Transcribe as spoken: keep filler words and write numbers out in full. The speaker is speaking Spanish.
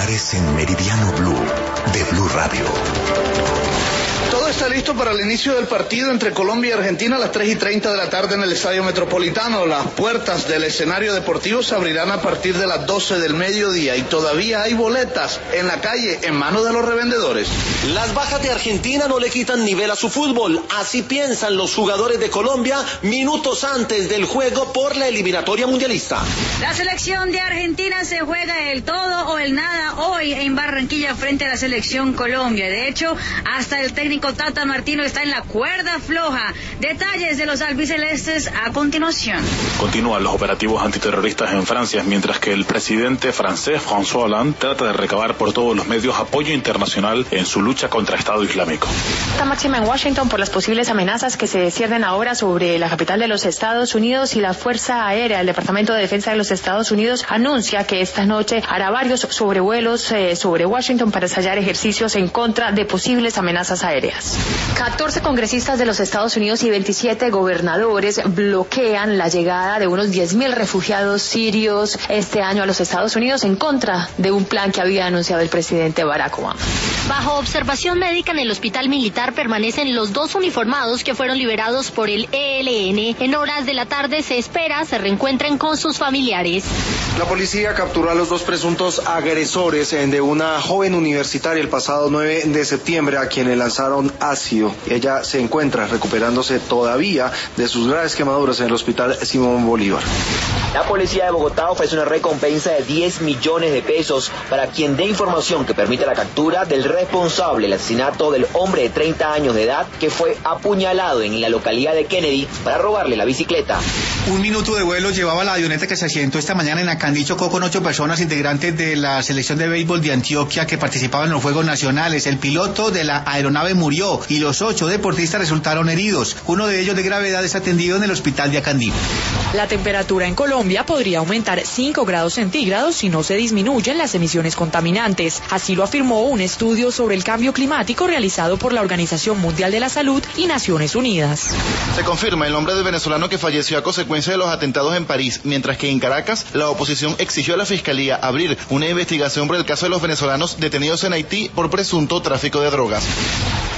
titulares en Meridiano Blue de Blue Radio. Todo está listo para el inicio del partido entre Colombia y Argentina a las tres y treinta de la tarde en el Estadio Metropolitano. Las puertas del escenario deportivo se abrirán a partir de las doce del mediodía y todavía hay boletas en la calle en manos de los revendedores. Las bajas de Argentina no le quitan nivel a su fútbol. Así piensan los jugadores de Colombia minutos antes del juego por la eliminatoria mundialista. La selección de Argentina se juega el todo o el nada hoy en Barranquilla frente a la selección Colombia. De hecho, hasta el técnico Tata Martino está en la cuerda floja. Detalles de los albicelestes a continuación. Continúan los operativos antiterroristas en Francia, mientras que el presidente francés François Hollande trata de recabar por todos los medios apoyo internacional en su lucha contra Estado Islámico. Esta máxima en Washington por las posibles amenazas que se ciernen ahora sobre la capital de los Estados Unidos, y la Fuerza Aérea del Departamento de Defensa de los Estados Unidos anuncia que esta noche hará varios sobrevuelos eh, sobre Washington para ensayar ejercicios en contra de posibles amenazas aéreas. catorce congresistas de los Estados Unidos y veintisiete gobernadores bloquean la llegada de unos diez mil refugiados sirios este año a los Estados Unidos en contra de un plan que había anunciado el presidente Barack Obama. Bajo observación médica en el hospital militar permanecen los dos uniformados que fueron liberados por el E L N. En horas de la tarde se espera se reencuentren con sus familiares. La policía capturó a los dos presuntos agresores de una joven universitaria el pasado nueve de septiembre a quienes lanzaron ácido. Ella se encuentra recuperándose todavía de sus graves quemaduras en el hospital Simón Bolívar. La policía de Bogotá ofrece una recompensa de diez millones de pesos para quien dé información que permita la captura del responsable del asesinato del hombre de treinta años de edad que fue apuñalado en la localidad de Kennedy para robarle la bicicleta. Un minuto de vuelo llevaba la avioneta que se accidentó esta mañana en Acandí. Chocó con ocho personas integrantes de la selección de béisbol de Antioquia que participaban en los Juegos Nacionales. El piloto de la aeronave murió y los ocho deportistas resultaron heridos. Uno de ellos de gravedad es atendido en el hospital de Acandí. La temperatura en Colombia podría aumentar cinco grados centígrados si no se disminuyen las emisiones contaminantes. Así lo afirmó un estudio sobre el cambio climático realizado por la Organización Mundial de la Salud y Naciones Unidas. Se confirma el nombre del venezolano que falleció a consecuencia de los atentados en París, mientras que en Caracas la oposición exigió a la Fiscalía abrir una investigación por el caso de los venezolanos detenidos en Haití por presunto tráfico de drogas.